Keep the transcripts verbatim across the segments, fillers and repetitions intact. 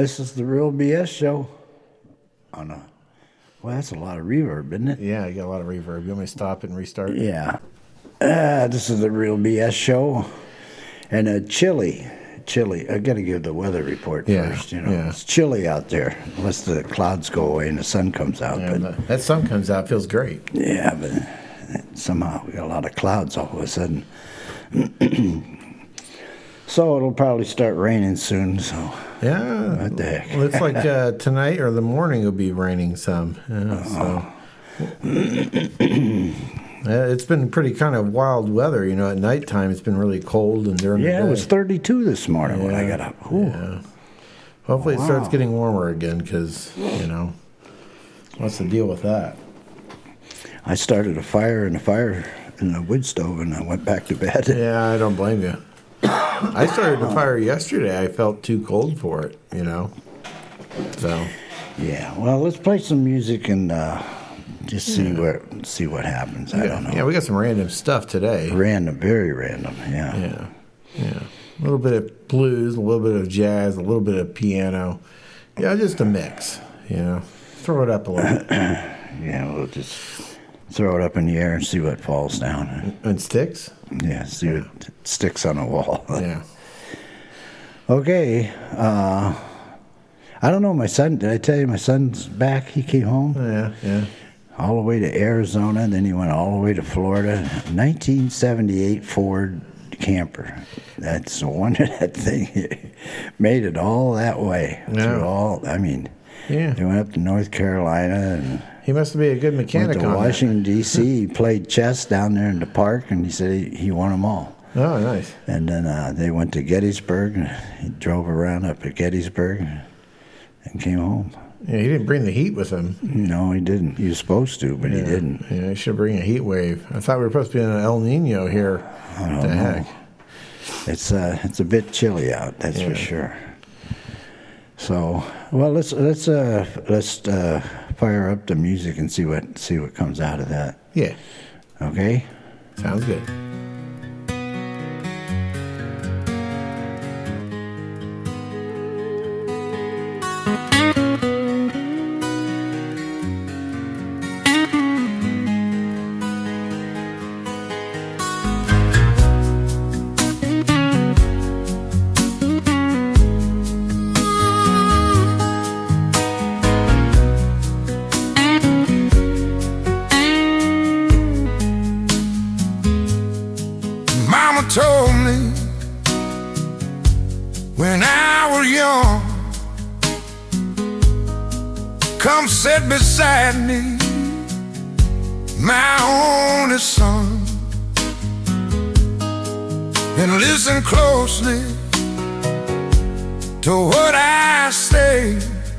This is the Real B S show. On a, well, that's a lot of reverb, isn't it? Yeah, you got a lot of reverb. You want me to stop and restart? Yeah. Uh, this is the Real B S show. And uh, chilly. Chilly. I got to give the weather report Yeah, first. You know, yeah. It's chilly out there, unless the clouds go away and the sun comes out. Yeah, but the- that sun comes out, feels great. yeah, but somehow we got a lot of clouds all of a sudden. So it'll probably start raining soon. So Yeah. what the heck? Well, it's like uh, tonight or the morning it'll be raining some. Yeah, so. Yeah, it's been pretty kind of wild weather. You know, at nighttime it's been really cold, and during Yeah, the day. it was thirty-two this morning when I got up. Ooh. Yeah. Hopefully it starts Wow. getting warmer again because, you know, what's the deal with that? I started a fire in the fire in the wood stove, and I went back to bed. Yeah, I don't blame you. I started the fire yesterday. I felt too cold for it, you know. So, Yeah. Well, let's play some music and uh, just see where see what happens. I yeah, don't know. yeah, we got some random stuff today. Random, very random. Yeah. Yeah, yeah. A little bit of blues, a little bit of jazz, a little bit of piano. Yeah, just a mix, you know. Throw it up a little bit. Yeah. We'll just throw it up in the air and see what falls down. And sticks? Yeah. See what sticks on a wall. Yeah. Okay. Uh, I don't know. My son. Did I tell you my son's back? He came home. Yeah, yeah. All the way to Arizona, then he went all the way to Florida. nineteen seventy-eight Ford camper. That's the one that thing made it all that way. Yeah. Through all, I mean, Yeah. he went up to North Carolina and He must be a good went mechanic to on Washington, D C He played chess down there in the park, and he said he, he won them all. that. Oh, nice. And then uh, they went to Gettysburg, and he drove around up at Gettysburg and came home. Yeah, he didn't bring the heat with him. No, he didn't. He was supposed to, but he Yeah. didn't. Yeah, he should bring a heat wave. I thought we were supposed to be in an El Nino here. I don't What the know. heck? It's uh, it's a bit chilly out, that's Yeah. for sure. So, well, let's let's uh, let's uh, fire up the music and see what see what comes out of that. Yeah, Okay. sounds good. Mama told me when I was young, come sit beside me, my only son, and listen closely to what I say.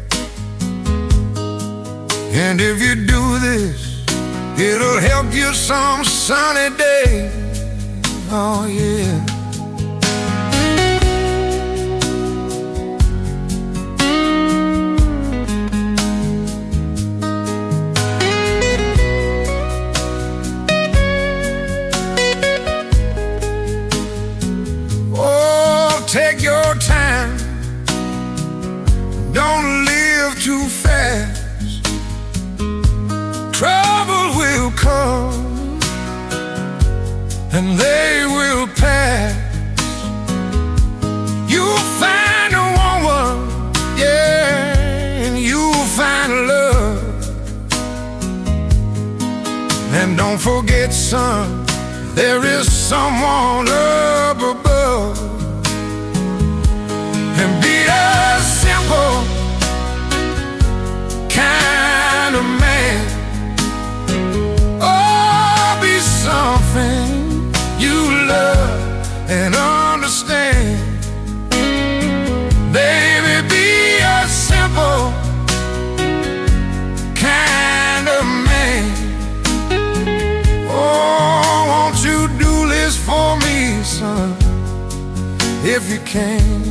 And if you do this, it'll help you some sunny day. Oh yeah. Oh, take your time. Don't live too fast. Trouble will come and they will pass. You'll find a woman, yeah, and you'll find love. And don't forget, son, there is someone up above. And be a simple kind of man. Oh, be something you love and understand. Baby, be a simple kind of man. Oh, won't you do this for me, son, if you can?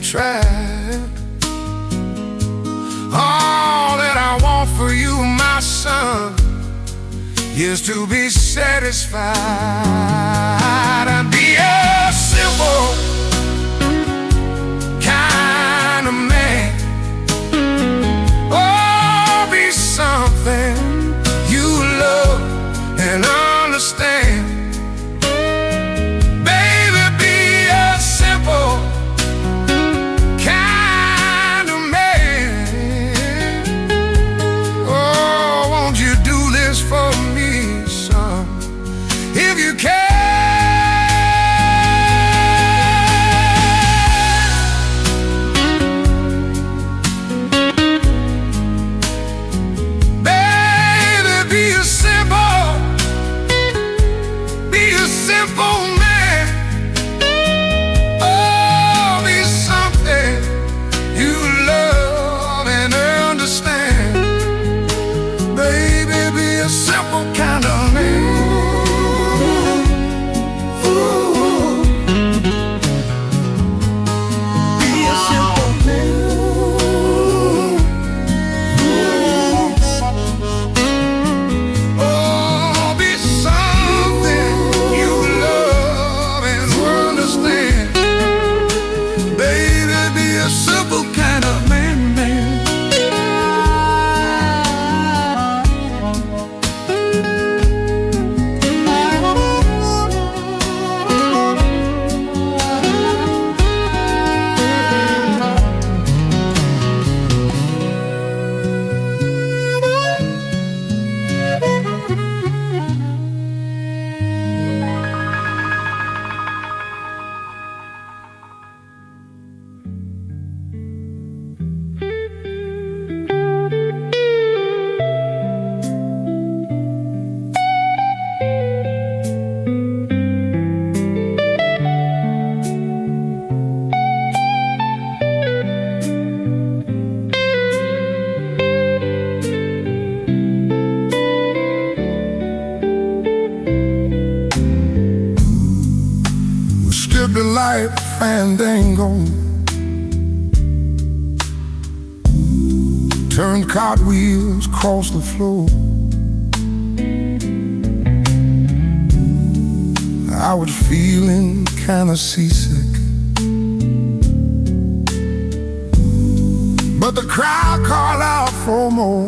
tried. All that I want for you, my son, is to be satisfied and be a simple kind of man. Oh, be something you love and understand. Baby, be a simple kind of man. Oh, won't you do this for me, son, if you can? The life fandango, turned cartwheels across the floor. I was feeling kinda seasick, but the crowd called out for more.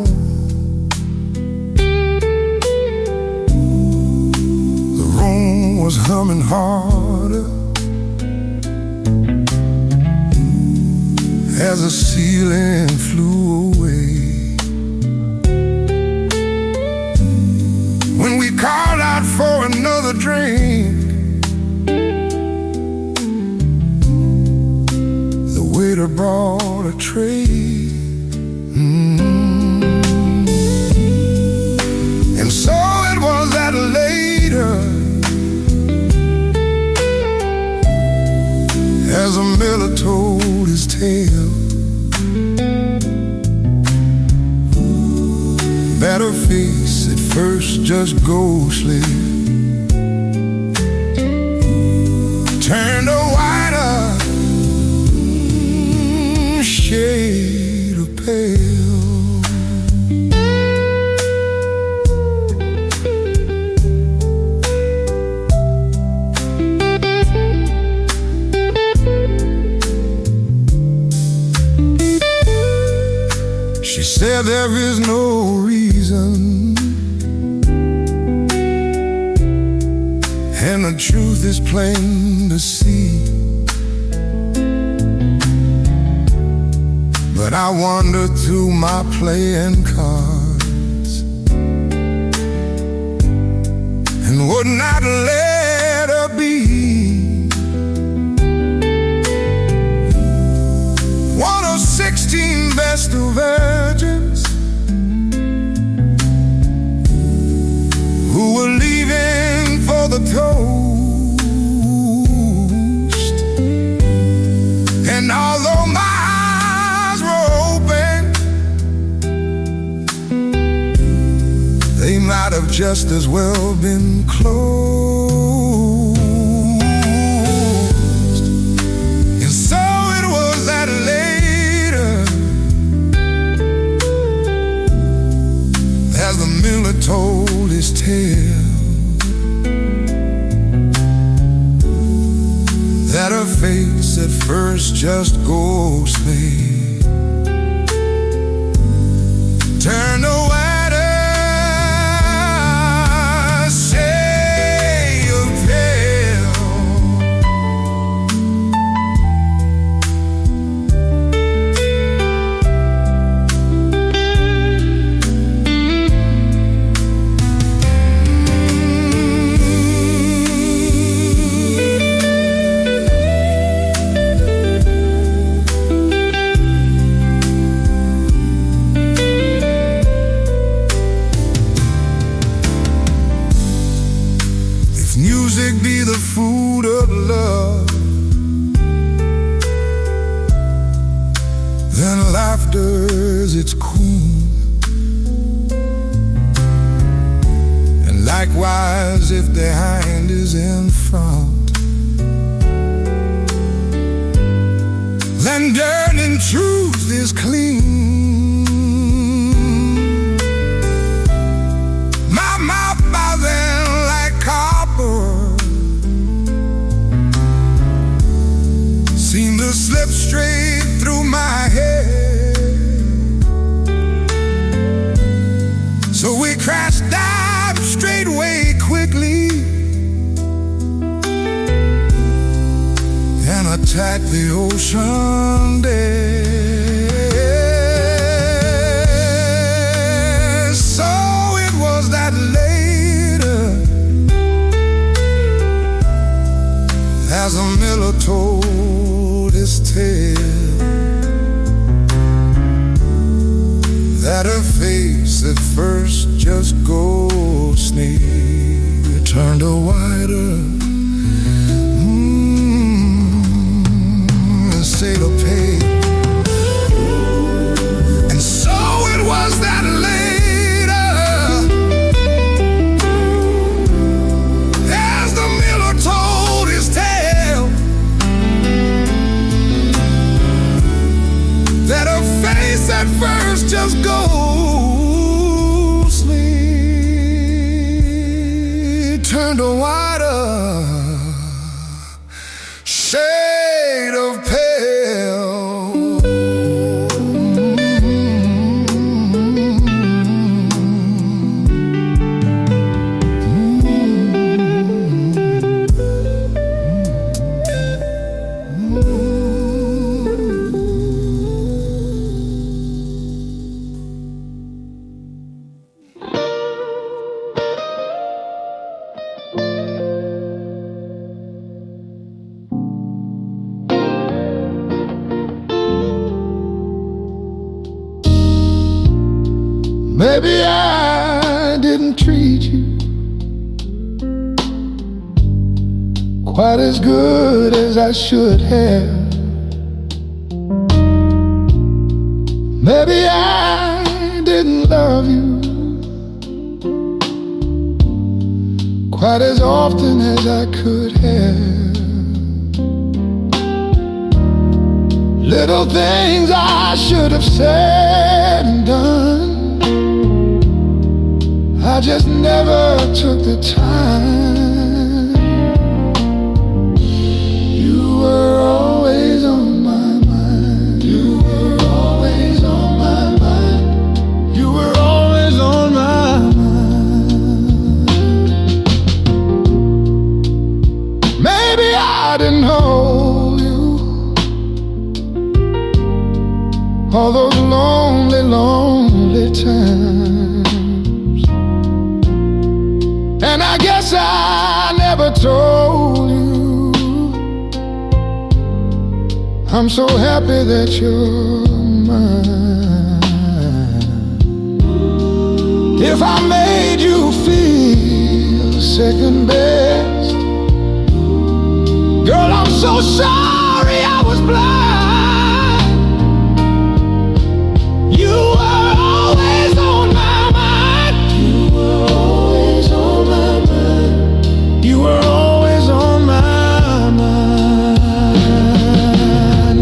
The room was humming harder as the ceiling flew away. When we called out for another drink, the waiter brought a tray. Mm-hmm. And so it was that later, as a miller told his tale, that her face at first just ghostly turned a whiter mm, shade of pale. She said there is no reason, and the truth is plain to see, but I wandered through my playing cards and would not let her be one of sixteen vestal virgins who were leaving for the toast. And although my eyes were open, they might have just as well been closed. And so it was that tale that her face at first just goes pale, turn a whiter shade of pale. Music be the food of love, then laughter's its coon. And likewise if the hand is in front, then dirt and truth is clean. My mouth by then like copper seemed to slip straight through my head. So we crashed dive straightway quickly and attacked the ocean dead. So it was that later, as a miller told his tale, that her face at first just goes snail, turned a whiter mm, shade of pale. And so it was that later, as the miller told his tale, that her face at first just goes sleep, turned a whiter shade of pale. Maybe I didn't treat you quite as good as I should have. Maybe I didn't love you quite as often as I could have. Little things I should have said and done, I just never took the time. You were always on my mind. You were always on my mind. You were always on my mind. Maybe I didn't hold you all those lonely, lonely times. And I guess I never told you I'm so happy that you're mine. If I made you feel second best, girl, I'm so sorry I was blind. You were always on my mind. You were always on my mind. You were always on my mind.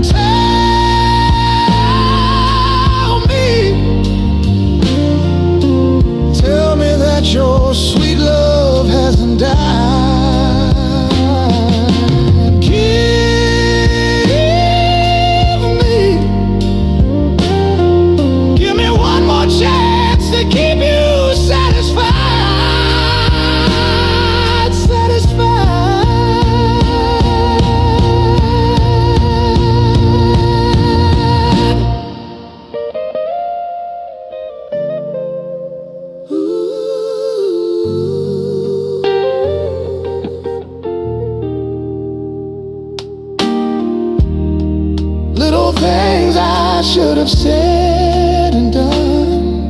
Tell me, tell me that you're sweet Little things I should have said and done,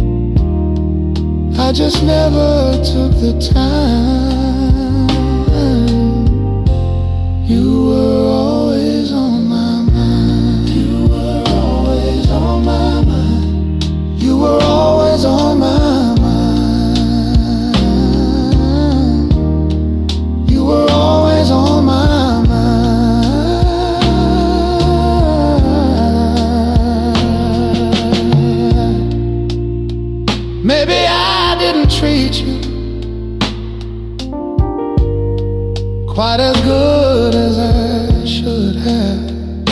I just never took the time. You were always on my mind. You were always on my mind. You were always on my mind. You were always on my mind. Maybe I didn't treat you quite as good as I should have.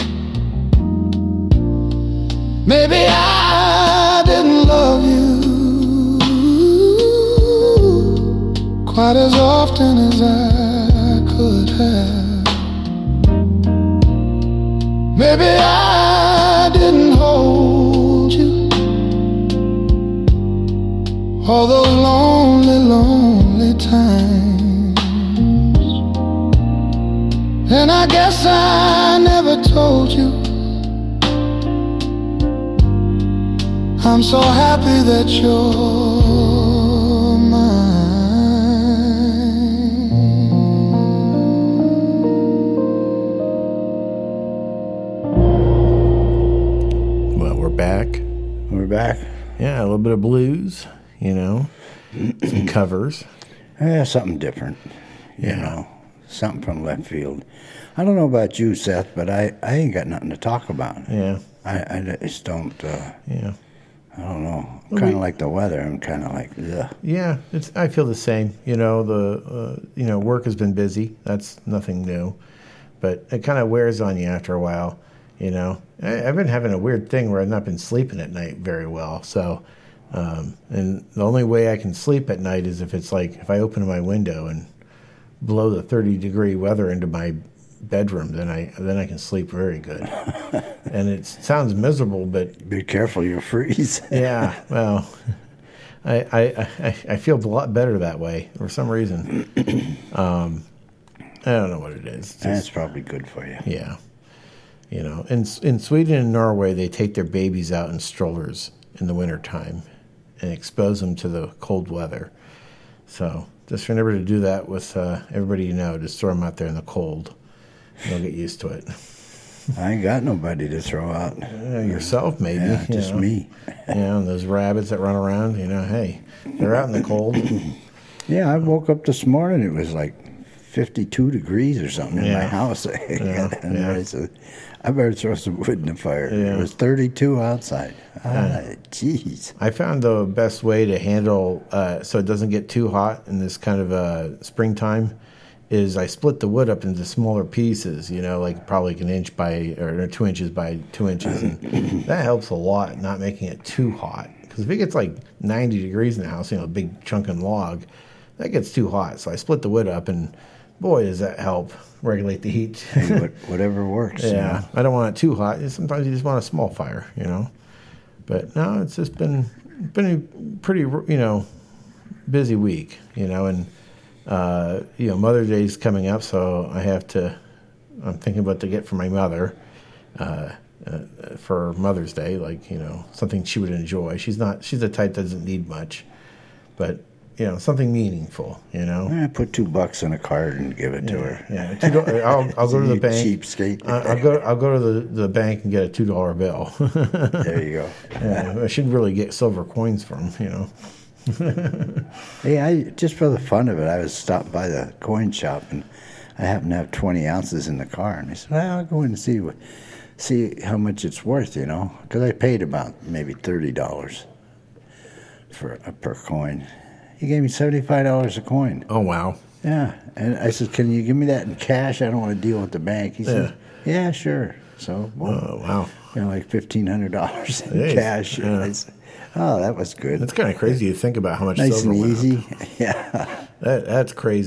Maybe I didn't love you quite as often as I could have. Maybe I didn't hold you all those lonely, lonely times. And I guess I never told you I'm so happy that you're mine. Well, we're back. We're back. Yeah, a little bit of blues, you know, some covers. Yeah, something different. You Yeah. know, something from left field. I don't know about you, Seth, but I, I ain't got nothing to talk about. Yeah, I, I just don't, uh, yeah. I don't know. Well, Kind we- of like the weather. I'm kind of like, ugh. Yeah, it's. I feel the same. You know, the uh, you know work has been busy. That's nothing new, but it kind of wears on you after a while. You know, I, I've been having a weird thing where I've not been sleeping at night very well. So, um, and the only way I can sleep at night is if it's like if I open my window and blow the thirty degree weather into my bedroom, then I then I can sleep very good. And it sounds miserable, but Be careful, you'll freeze. yeah, well, I, I I I feel a lot better that way for some reason. Um, I don't know what it is. It's That's just- probably good for you. yeah, you know, in in Sweden and Norway, they take their babies out in strollers in the wintertime and expose them to the cold weather. So just remember to do that with uh, everybody you know. Just throw them out there in the cold. They'll get used to it. I ain't got nobody to throw out. Uh, yourself, maybe. Yeah, you just know. me. You know, and those rabbits that run around, you know, hey, they're out in the cold. Yeah, I woke up this morning. It was like fifty-two degrees or something in my Yeah. house. I got in there. yeah. I said, I better throw some wood in the fire. Yeah. It was thirty-two outside. Ah, jeez. I found the best way to handle uh, so it doesn't get too hot in this kind of uh, springtime is I split the wood up into smaller pieces, you know, like probably an inch by or two inches by two inches. And that helps a lot, not making it too hot. Because if it gets like ninety degrees in the house, you know, a big chunking log, that gets too hot. So I split the wood up, and boy, does that help regulate the heat. Hey, what, whatever works. you Yeah, know. I don't want it too hot. Sometimes you just want a small fire, you know. But no, it's just been been a pretty, you know, busy week, you know, and uh, you know, Mother's Day's coming up, so I have to. I'm thinking about to get for my mother uh, uh, for Mother's Day, like you know, something she would enjoy. She's not. She's the type that doesn't need much, but you know, something meaningful, you know. Eh, put two bucks in a card and give it to her. Yeah, two do- I'll, I'll go to the You bank. cheapskate. I- I'll go. I'll go to the, the bank and get a two dollar bill. There you go. Yeah, I should really get silver coins from you know. Hey, I just for the fun of it, I was stopped by the coin shop and I happened to have twenty ounces in the car, and I said, well, "I'll go in and see what, see how much it's worth," you know, because I paid about maybe thirty dollars for uh, per coin. He gave me seventy-five dollars a coin. Oh wow! Yeah, and I said, "Can you give me that in cash? I don't want to deal with the bank." He said, "Yeah, sure." So, well, Oh wow! you know, like fifteen hundred dollars in Jeez, cash. yeah. I said, oh, that was good. That's kind of crazy to think about how much Nice silver and went up. easy. Yeah. That that's crazy.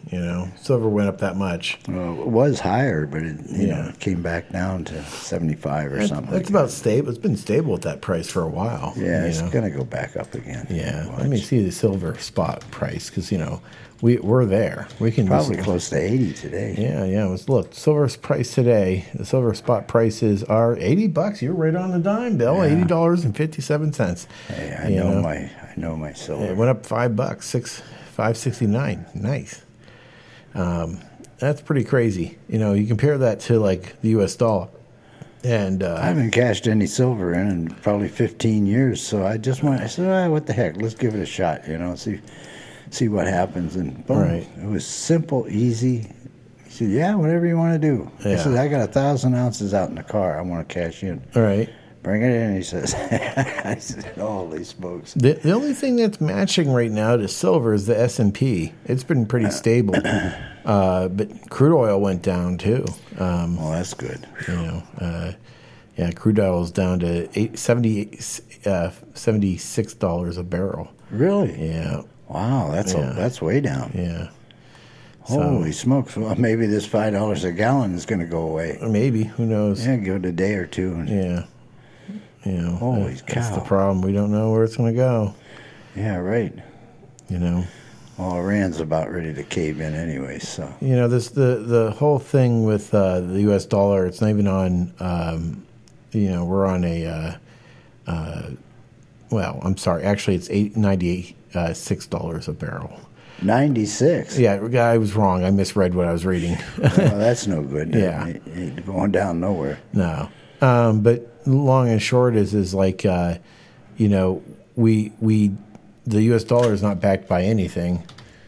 You know, silver went up that much. Well, it was higher, but it, you Yeah. know, it came back down to seventy-five or That- something. That's like about stable. It's been stable at that price for a while. that. Yeah, you it's know? going to go back up again. Yeah, Watch. let me see the silver spot price because you know we we're there. We can Probably just, close to eighty today. Yeah, yeah. Let's look. Silver's price today. The silver spot prices are eighty bucks. You're right on the dime, Bill. Yeah. Eighty dollars and fifty seven cents. Hey, I You know, know? my I know my silver. It went up five bucks. Six five sixty nine. Nice. Um, that's pretty crazy. You know, you compare that to like the U S dollar, and uh, I haven't cashed any silver in in probably fifteen years, so I just went. I said, ah, "What the heck? Let's give it a shot." You know, see see what happens. And boom, Right. it was simple, easy. He said, "Yeah, whatever you want to do." I Yeah. said, "I got a thousand ounces out in the car. I want to cash in." all right. Bring it in. He says, "I said, holy smokes." The, the only thing that's matching right now to silver is the S and P. It's been pretty stable, uh, but crude oil went down too. Um, Well, that's good. you know, uh, yeah, crude oil is down to eight, seventy, uh, seventy-six dollars a barrel. Really? Yeah, Wow, that's Yeah. a, that's way down. yeah. So- Holy smokes! Well, maybe this five dollars a gallon is going to go away. Or maybe, who knows? Yeah, give it a day or two. And, Yeah. You know, Holy that- that's the cow. problem. We don't know where it's going to go. yeah, right. You know, Well, Iran's about ready to cave in anyway, so. you know this the the whole thing with uh, the U S dollar. It's not even on. Um, you know, we're on a. Uh, uh, well, I'm sorry. Actually, it's eight ninety eight uh, six dollars a barrel. ninety-six. Yeah, I was wrong. I misread what I was reading. Well, that's no good. Yeah. It ain't going down nowhere. No, um, but long and short is is like, uh, you know, we we the U S dollar is not backed by anything.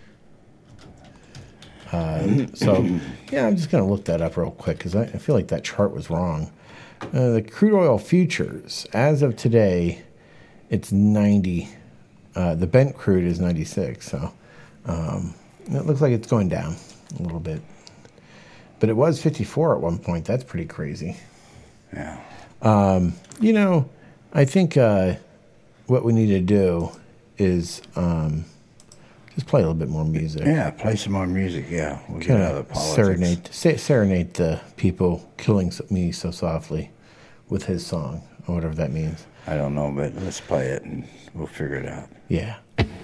Uh, so yeah, I'm just gonna look that up real quick because I, I feel like that chart was wrong. Uh, the crude oil futures as of today, it's ninety. Uh, the Brent crude is ninety-six. So um, it looks like it's going down a little bit. But it was fifty-four at one point. That's pretty crazy. Yeah. You know, I think uh, what we need to do is um, just play a little bit more music. Yeah, play some more music, yeah. We'll get Kind out of of the politics. serenade, se- serenade the people killing so- me so softly with his song, or whatever that means. I don't know, but let's play it and we'll figure it out. Yeah.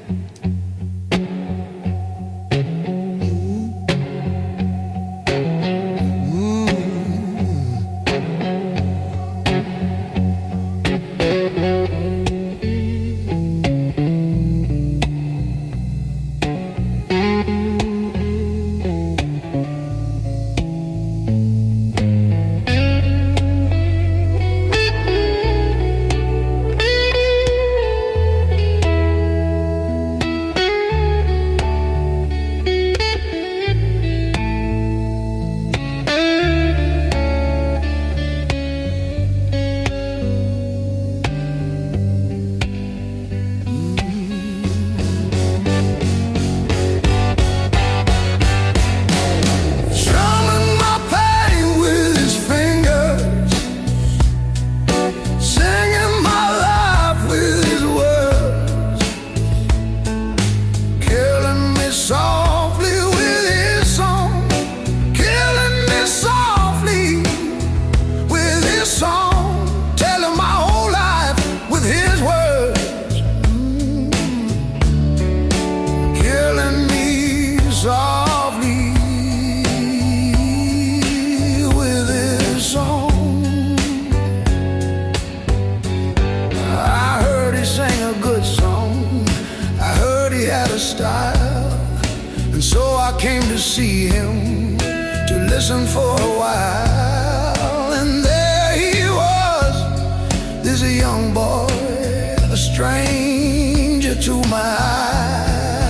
Strumming my pain with his fingers, singing my life with his words, killing me softly with his song, killing me softly with his song, telling my whole life with his words, killing me softly with his song. I heard he sang a good song. I heard he had a style. And so I came to see him, to listen for a while. And there he was, this young boy, a stranger to my eyes.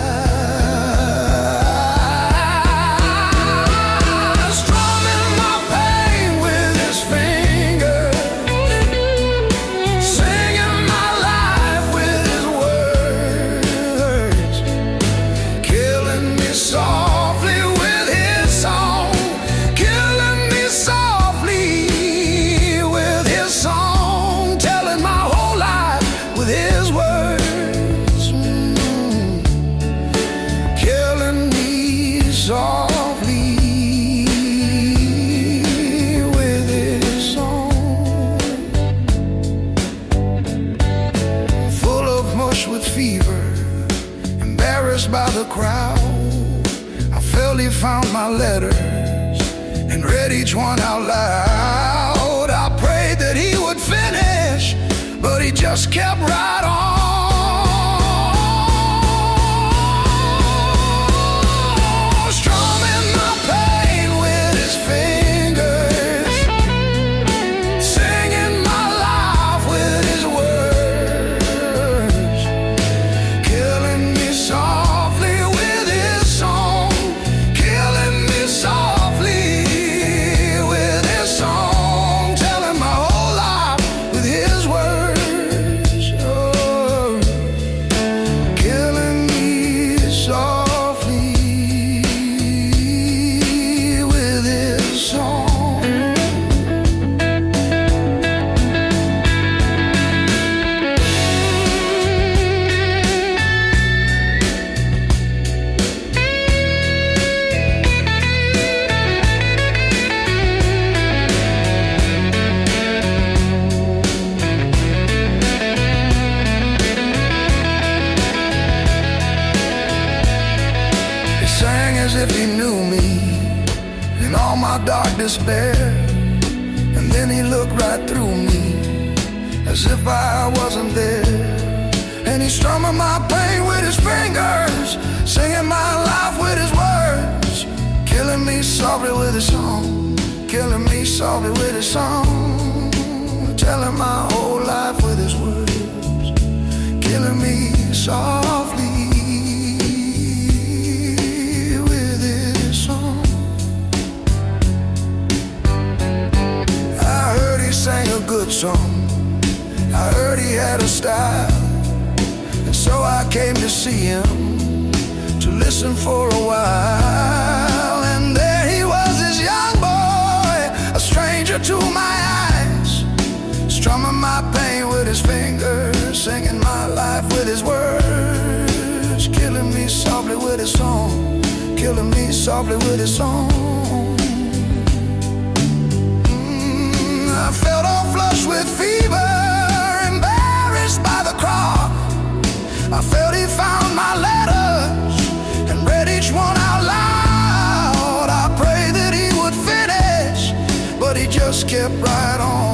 Strumming my pain with his fingers, singing my life with his words, killing me softly with his song, killing me softly with his song, telling my whole life with his words. fever, embarrassed by the crowd. I felt he found my letters and read each one out loud. I prayed that he would finish, but he just kept right on. Strumming my pain with his fingers, singing my life with his words, killing me softly with his song, killing me softly with his song, telling my whole life with his words. Oh, killing me softly with his song. He sang as if he knew me in all my dark despair, and then he looked right through me as if I wasn't there. And he's strumming my pain with his fingers, singing my life with his words, killing me softly with his song, killing me softly with his song, telling my whole life with his words, killing me softly with his song. I heard he sang a good song, I heard he had a style, and so I came to see him, to listen for a while. And there he was, this young boy, a stranger to my eyes, strumming my pain with his fingers, singing my life with his words, killing me softly with his song, killing me softly with his song. Mm, I felt all flushed with fever, embarrassed by the crowd. I felt he found my letters and read each one out loud. I prayed that he would finish, but he just kept right on.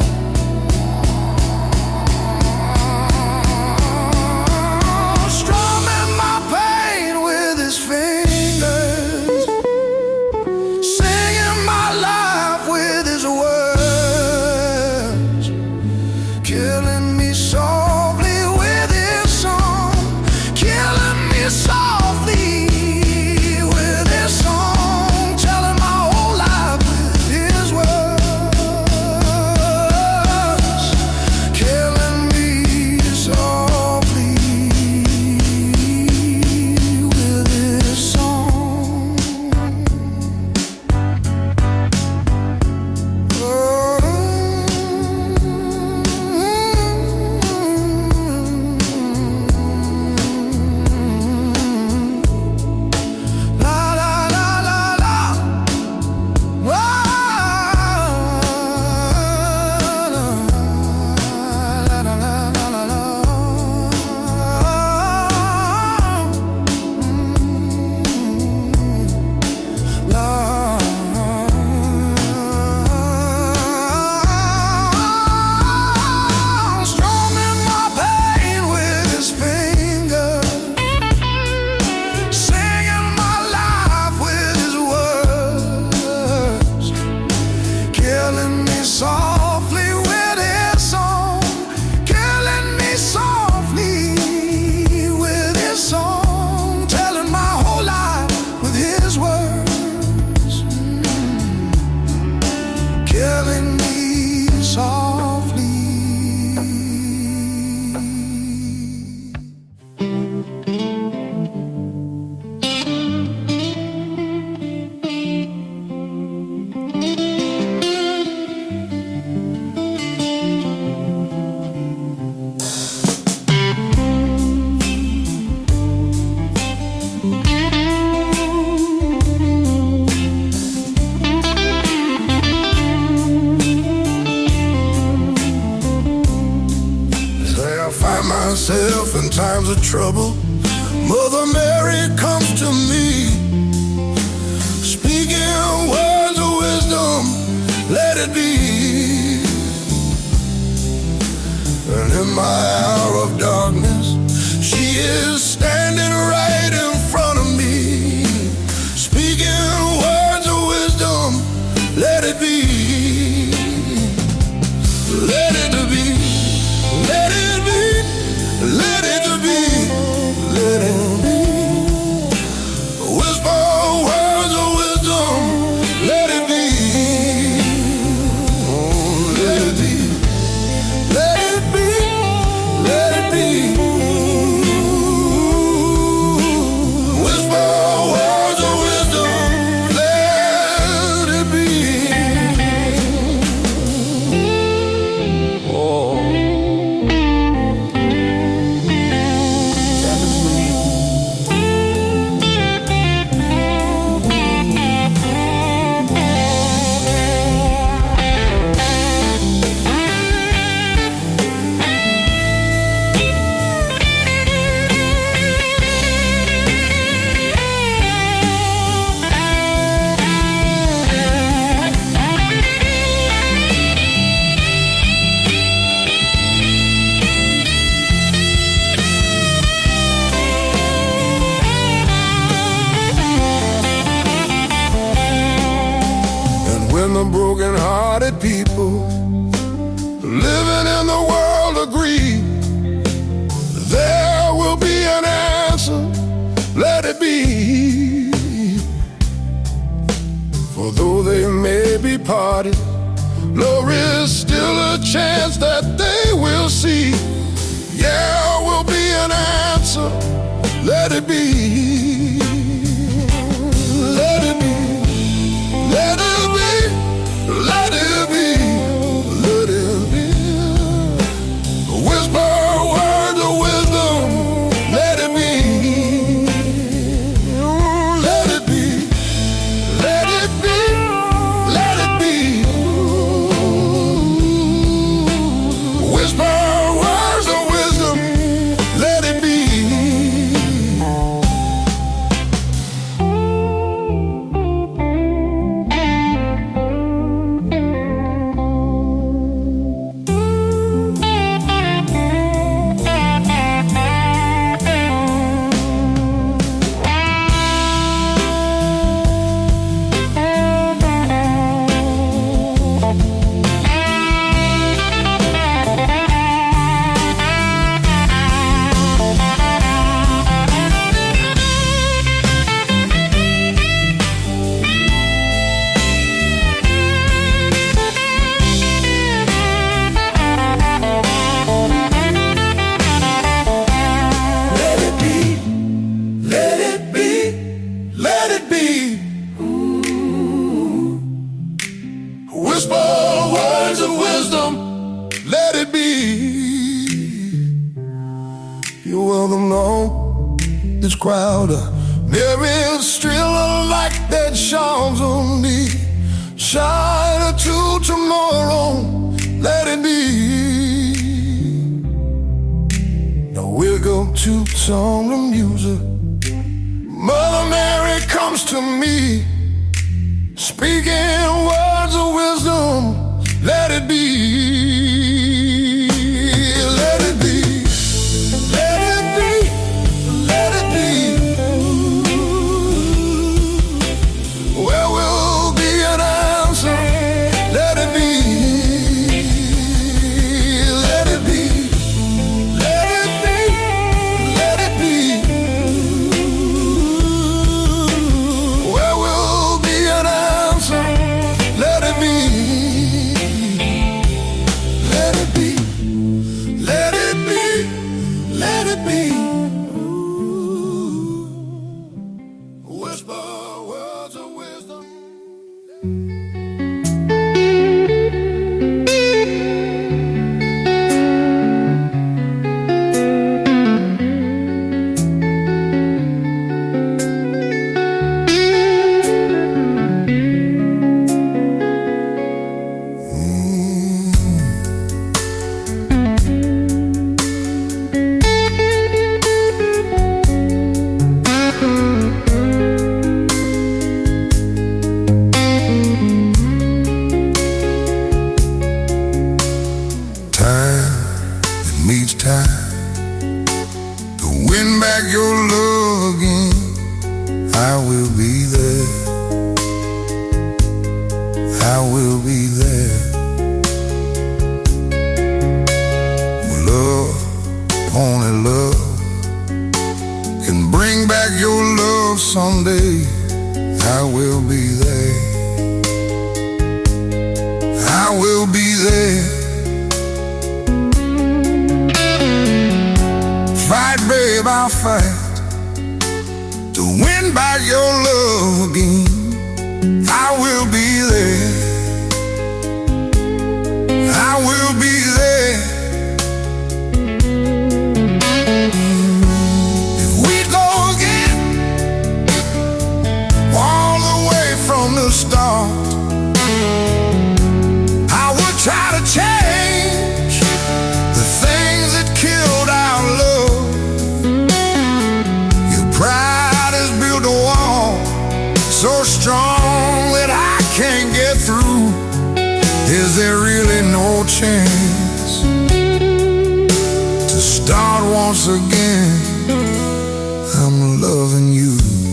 Strumming my pain with his fingers, singing my life with his words, killing me softly with his song, killing me softly with his song, telling my whole life with his words, killing me softly with his song. Oh. trouble, Mother Mary comes to me, speaking words of wisdom, let it be. And in my hour of darkness, she is standing right in front of me, speaking words of wisdom, let it be. Let it be, let it be, let it be, let it be. Whisper words of wisdom, let it be. Oh, let it be, let it be, let it be. Whisper words of wisdom, let it be. Oh. When the broken-hearted people living in the world agree, there will be an answer, let it be. For though they may be parted, there is still a chance that they will see. Yeah, will be an answer, let it be. Let it be, let it be. Let it be, let it be. Whisper words of wisdom, let it be. Let it be, let it be, let it be. Whisper words of wisdom, let it be. Whisper words of wisdom, let it be. You're welcome know this crowd. Uh, there is still a light that shines on me. Shine to tomorrow, let it be. Now we'll go to song of music. Mother Mary comes to me, speaking words of wisdom, let it be. Let it be, let it be, let it be. Where will be an answer, let it be. Let it be, let it be, let it be. Where will be an answer, let it be. your love again, I will be there. I will be there. Love, only love can bring back your love someday. I will be there. I will be there. Fight, babe, I'll fight to win back your love again. I will be there. I will be there. If we go again, all the way from the start, I would try to change the things that killed our love. Your pride has built a wall so strong that I can't get through. Is there really no chance to start once again? I'm loving you.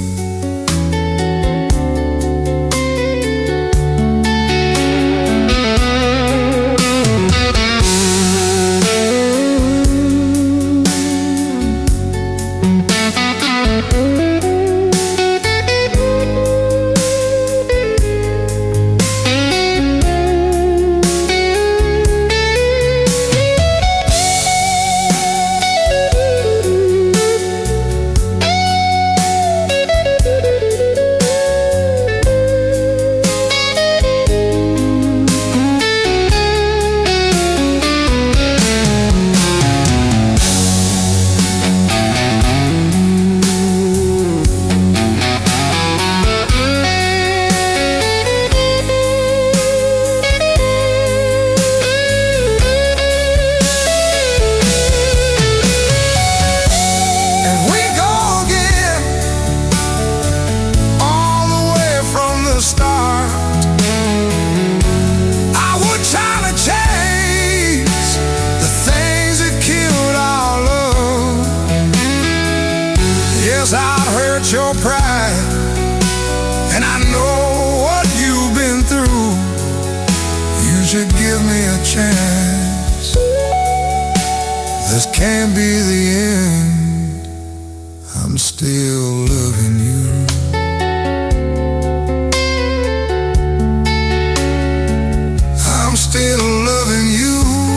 Your pride, and I know what you've been through. You should give me a chance. This can't be the end. I'm still loving you. I'm still loving you.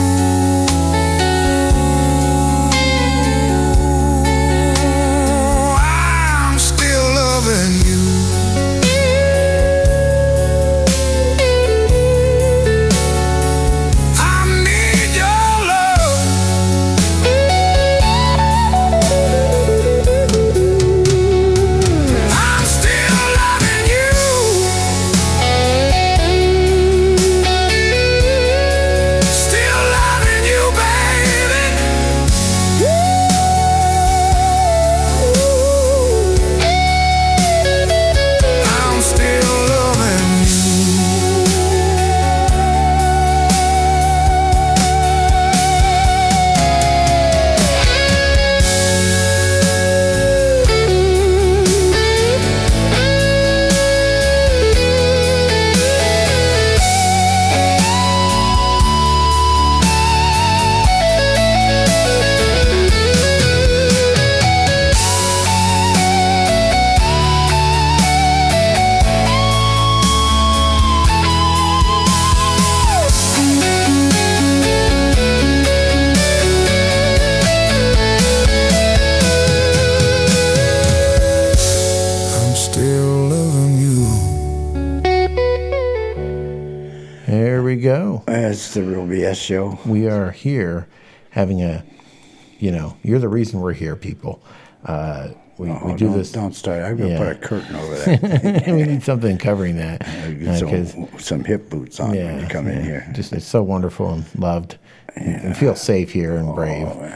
Go. It's the Real B S Show. We are here having a, you know, you're the reason we're here, people. Uh, we, oh, we do don't, this. Don't start. I'm going to yeah. put a curtain over that. We need something covering that. Uh, some, some hip boots on yeah, when you come yeah. in here. Just it's so wonderful and loved yeah. and feel safe here and brave. Oh, yeah.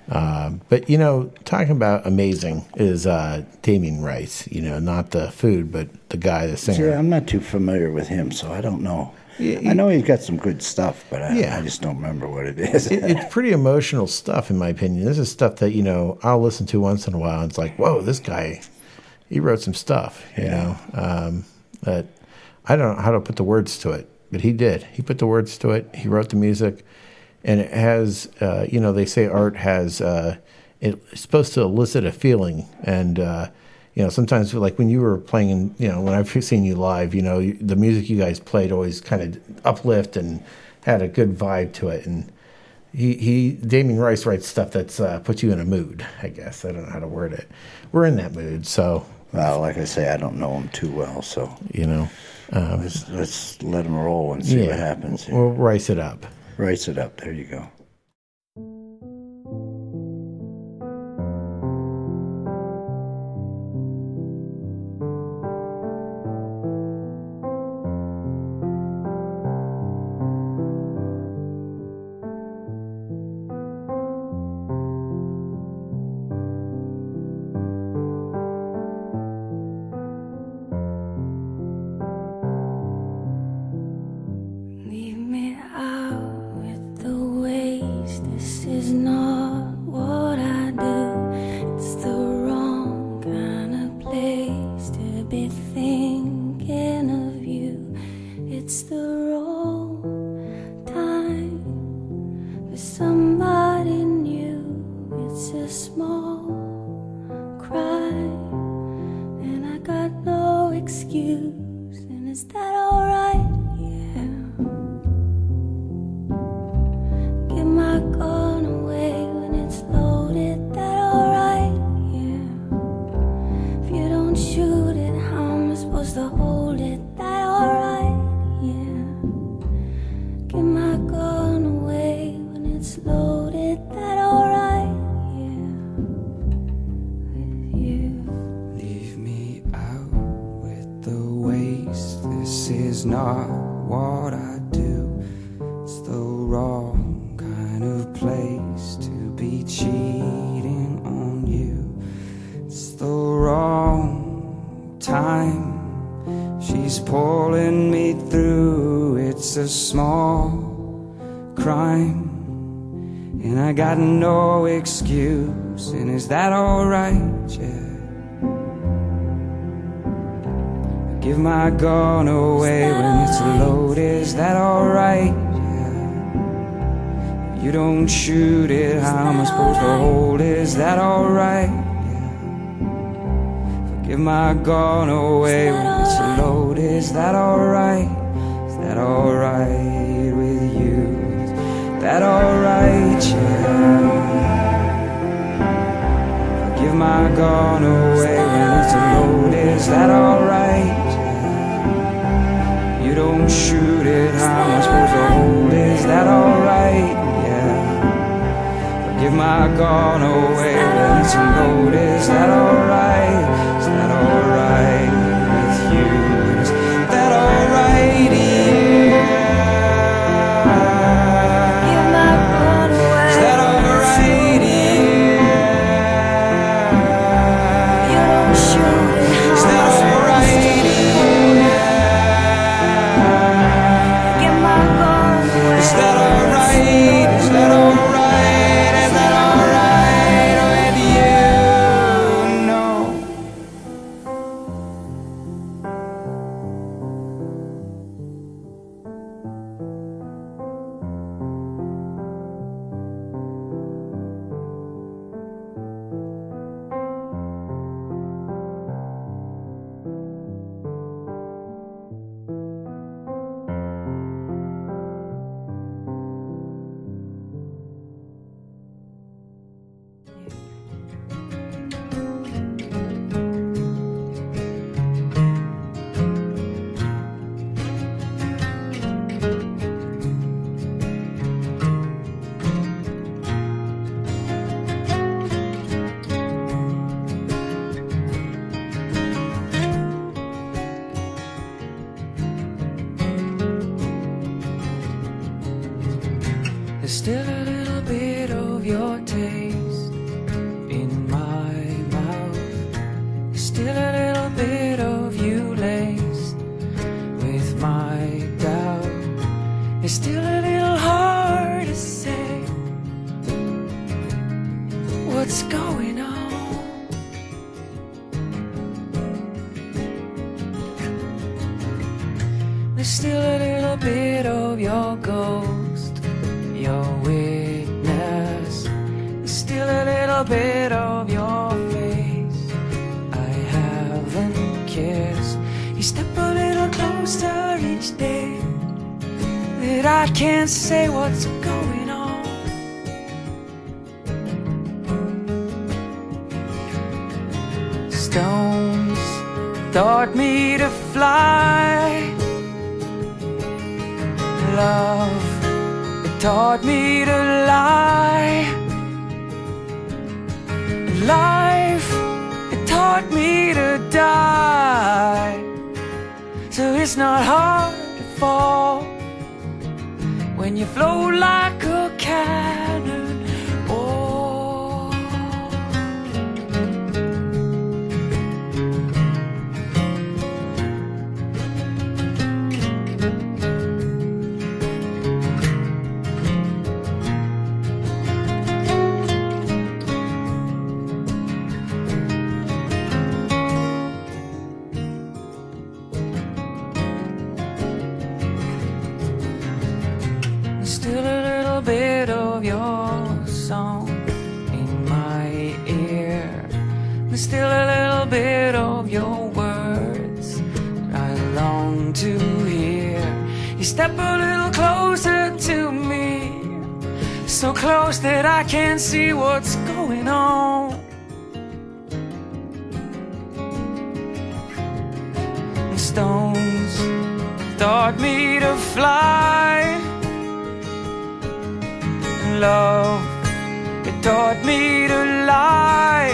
Um, but, you know, talking about amazing is uh, Damien Rice, you know, not the food, but the guy, the singer. See, I'm not too familiar with him, so I don't know. Yeah, he- I know he's got some good stuff, but I, Yeah. I just don't remember what it is. it, it's pretty emotional stuff, in my opinion. This is stuff that, you know, I'll listen to once in a while. And it's like, whoa, this guy, he wrote some stuff, you Yeah. know. Um, that I don't know how to put the words to it, but he did. He put the words to it. He wrote the music. And it has, uh, you know, they say art has, uh, it's supposed to elicit a feeling. And, uh, you know, sometimes like when you were playing, in, you know, when I've seen you live, you know, you, the music you guys played always kind of uplift and had a good vibe to it. And he, he Damien Rice writes stuff that's uh, puts you in a mood, I guess. I don't know how to word it. We're in that mood. So, Well, like I say, I don't know him too well, so you know, um, let's, let's let him roll and see yeah, what happens. Here. We'll rice it up. Writes it up. There you go. Leave me out with the waste. This is not what I do. It's the wrong kind of place to be thinking of you. It's the wrong time for somebody new. It's a small crime, and I got no excuse. And is that alright? Give my gun away when it's loaded, that alright, yeah. If you don't shoot it, how am I supposed to hold it, that alright, yeah. Give my gun away when it's loaded, that alright, yeah. With you. Leave me out with the waste. This is not what I do. It's the wrong kind of place to be cheating on you. It's the wrong time. She's pulling me through. It's a small crime, and I got no excuse. And is that alright? Yeah. Give my gun away when it's loaded. Is that alright? Yeah. You don't shoot it, how am I supposed to hold it? Is that alright? Yeah. Give my gun away when it's loaded. Is that alright? Is that alright with you? Is that alright? Yeah. Give my gun away when it's loaded. Is that alright? Yeah. You don't shoot it, how am I supposed to hold it? Is that alright? Yeah. Give my gun away when it's loaded. Is that alright? Is that alright with you? Is that alright? Yeah. Give my gun away. Is that alright? Yeah. You don't shoot it, Is how that am I supposed alright? to give my gun away? Is that alright? Is that alright? Is that alright with you? No. There's still a little bit of your taste There's still a little bit of your ghost, your witness. There's still a little bit of your face I haven't kissed. You step a little closer each day, that I can't say what's going on. Stones taught me to fly. Love, it taught me to lie. Life, it taught me to die. So it's not hard to fall when you float like a cannon. Oh, still a little bit of your song in my ear. There's still a little bit of your words I long to hear. You step a little closer to me, so close that I can't see what's going on. And stones taught me to fly. Love, it taught me to lie.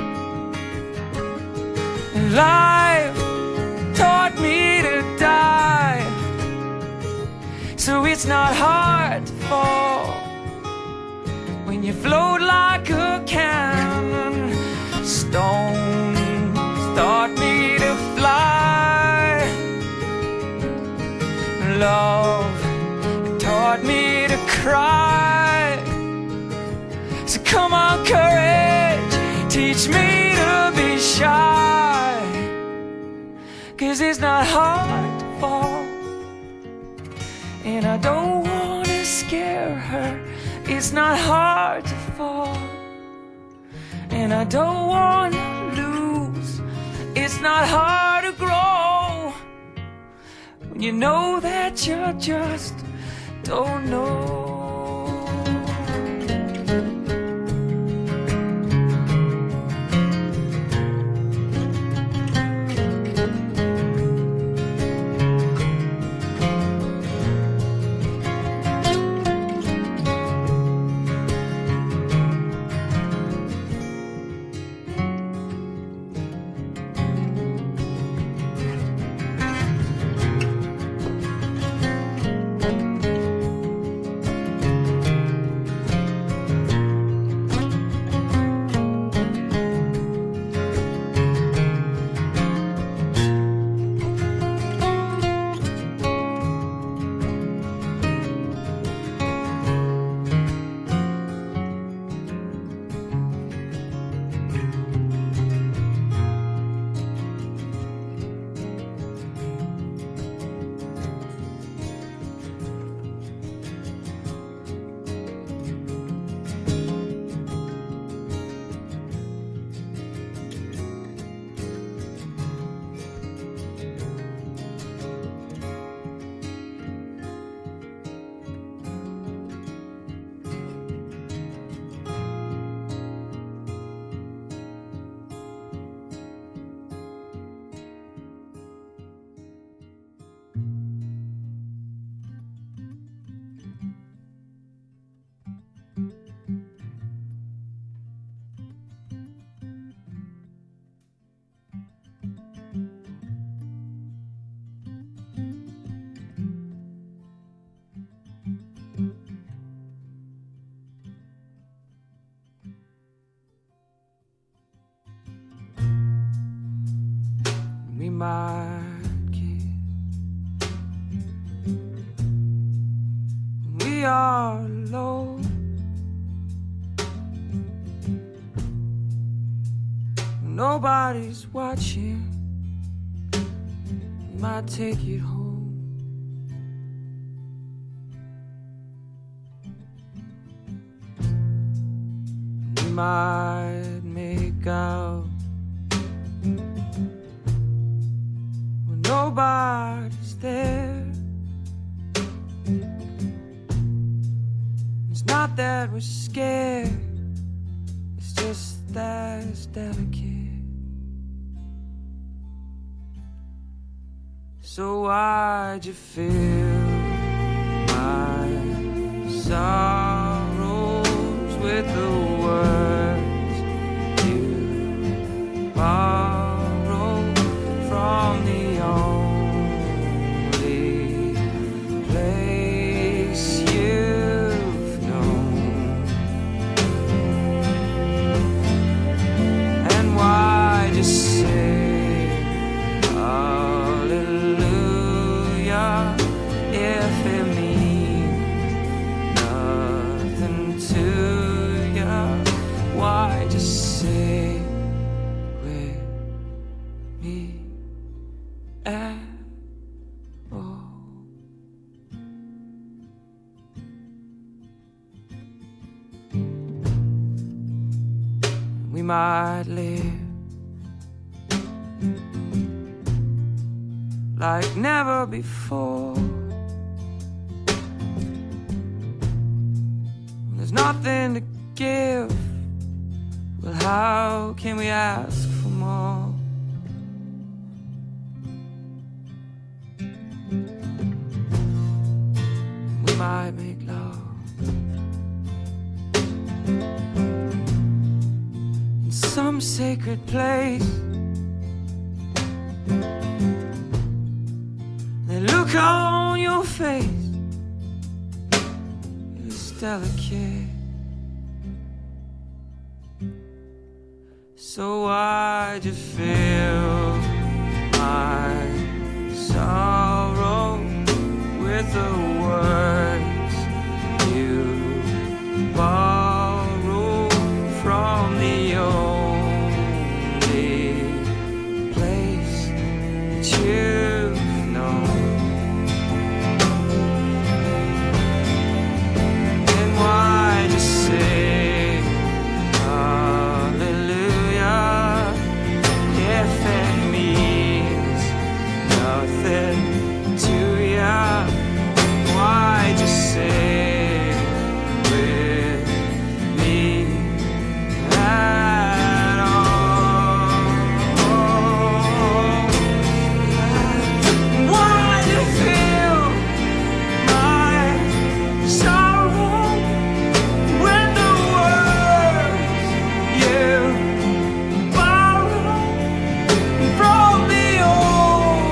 Life taught me to die. So it's not hard to fall when you float like a cannon. Stones taught me to fly. Love, it taught me to cry. So come on, courage, teach me to be shy. 'Cause it's not hard to fall, and I don't wanna scare her. It's not hard to fall, and I don't wanna lose. It's not hard to grow when you know that you just don't know. We might kiss when we are alone. When nobody's watching, we might take it home. might make out when nobody's there. It's not that we're scared, it's just that it's delicate. So why'd you fill my sorrows with the words you borrowed from the only place you've known? And why'd you say if it means nothing to you? Why just stay with me at all? We might live like never before. There's nothing to give. Well, how can we ask for more? We might make love in some sacred place. The look on your face is delicate. So why'd you fill my sorrow with the words you borrowed from the only place that you've known? And why'd you say to ya? Why just say with me at all? Why do you feel my sorrow when the words you borrow from the old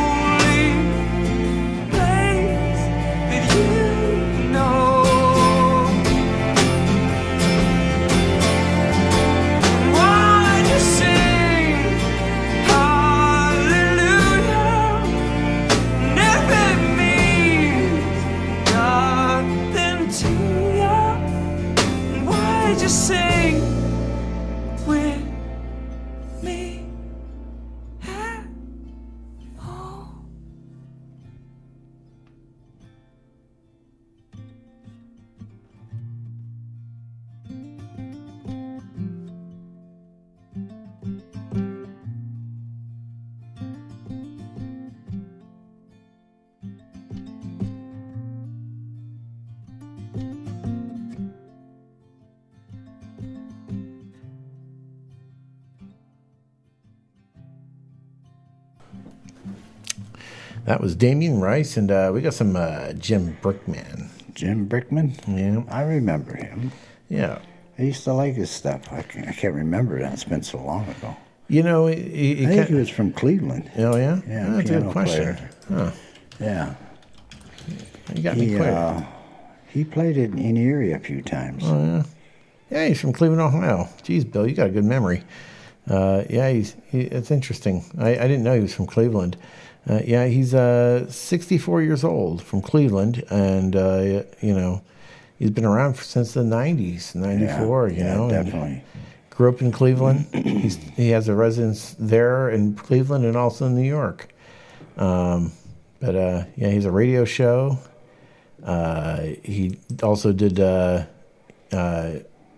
just sing with me at all? That was Damien Rice, and uh, we got some uh, Jim Brickman. Jim Brickman? Yeah. I remember him. Yeah. I used to like his stuff. I can't, I can't remember it. It's been so long ago. You know, he, he I think can't... he was from Cleveland. Oh, yeah? Yeah, oh, that's a good question. Player. Huh. Yeah. You got he, me clear. Uh, he played in, in Erie a few times. Oh, yeah. Yeah, he's from Cleveland, Ohio. Jeez, Bill, you got a good memory. Uh, yeah, he's he, it's interesting. I, I didn't know he was from Cleveland. Uh, yeah, he's uh, sixty-four years old, from Cleveland, and uh, you know, he's been around since the nineties, ninety-four. Yeah, you yeah, know, definitely. Grew up in Cleveland. he's he has a residence there in Cleveland and also in New York. Um, but uh, yeah, he's a radio show. Uh, he also did uh, uh,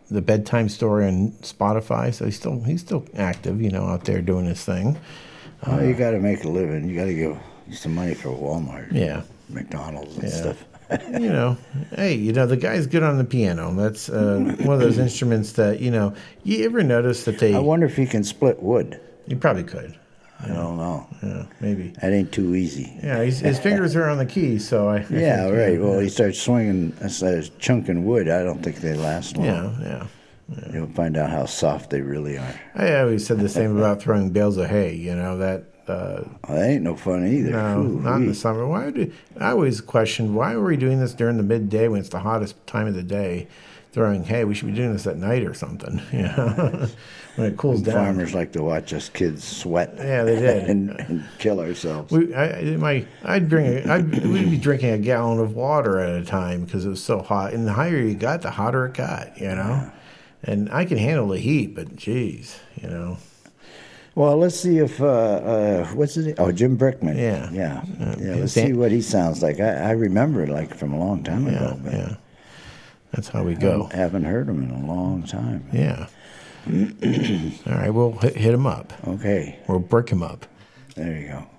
the bedtime story on Spotify. So he's still he's still active, you know, out there doing his thing. Well, you got to make a living. You got to give some money for Walmart, Yeah, McDonald's, and Yeah. stuff. you know, hey, you know, the guy's good on the piano. That's uh, one of those instruments that, you know, you ever notice that they? I wonder if he can split wood. You probably could. I don't know. Yeah, maybe. That ain't too easy. Yeah, he's, his fingers are on the keys, so I. I Yeah, think, right. Well, he starts swinging a a chunk in wood. I don't think they last long. Yeah, yeah. You'll find out how soft they really are. I always said the same about throwing bales of hay. You know that. Uh, Well, that ain't no fun either. no, Ooh, not in the wee. summer. Why do I always questioned why were we doing this during the midday when it's the hottest time of the day? Throwing hay, we should be doing this at night or something. You know, when it cools down. Farmers like to watch us kids sweat. Yeah, they did. and, and kill ourselves. We, I, my, I'd bring, a, I'd, we'd be drinking a gallon of water at a time because it was so hot. And the higher you got, the hotter it got. You know, and I can handle the heat, but geez, you know. Well, let's see if uh, uh, what's his name? Oh, Jim Brickman. Yeah. yeah, Uh, yeah. Let's Sam- see what he sounds like. I, I remember it like from a long time Yeah, ago, but yeah. That's how we go. I haven't heard him in a long time. Yeah. All right, we'll hit, hit him up. Okay, We'll brick him up. there you go.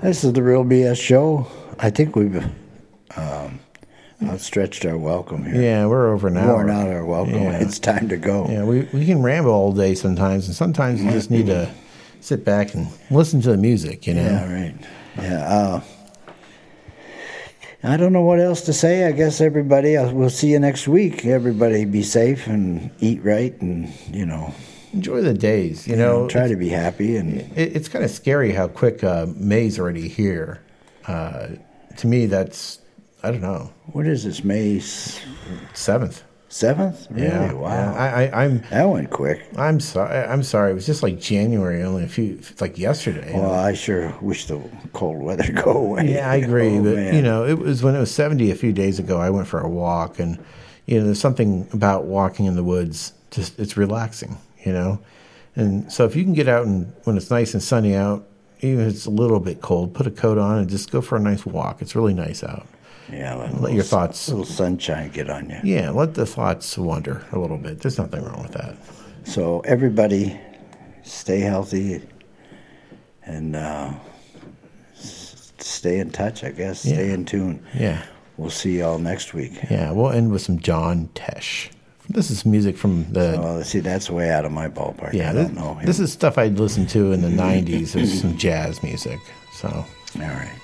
This is the Real B S Show. I think we've um, outstretched our welcome here. Yeah, we're over an hour. Worn out our welcome. Yeah. It's time to go. Yeah, we, we can ramble all day sometimes, and sometimes you just need to sit back and listen to the music, you know? Yeah, right. Yeah. Uh, I don't know what else to say. I guess everybody, uh, we'll see you next week. Everybody be safe and eat right and, you know. Enjoy the days, you you know. know try to be happy. And It, it's kind of scary how quick uh, May's already here. Uh, to me, that's, I don't know, what is this, May seventh. seventh? Really? Yeah, Wow. yeah. I, I, I'm, That went quick. I'm sorry. I'm sorry. It was just like January, only a few, it's like yesterday. you Well, know? I sure wish the cold weather go away. Yeah, I agree. Oh, but, man. you know, it was when it was seventy a few days ago, I went for a walk. And, you know, there's something about walking in the woods, just it's relaxing, you know. And so if you can get out and when it's nice and sunny out, even if it's a little bit cold, put a coat on and just go for a nice walk. It's really nice out. Yeah, let, Let your thoughts, little sunshine get on you. yeah, let the thoughts wander a little bit. There's nothing wrong with that. So everybody, stay healthy and uh, s- stay in touch. I guess stay Yeah. in tune. Yeah. We'll see y'all next week. Yeah, we'll end with some John Tesh. This is music from the Well, see, that's way out of my ballpark. yeah. I This, don't know him. this is stuff I'd listened to in the nineties. It was some jazz music. So all right.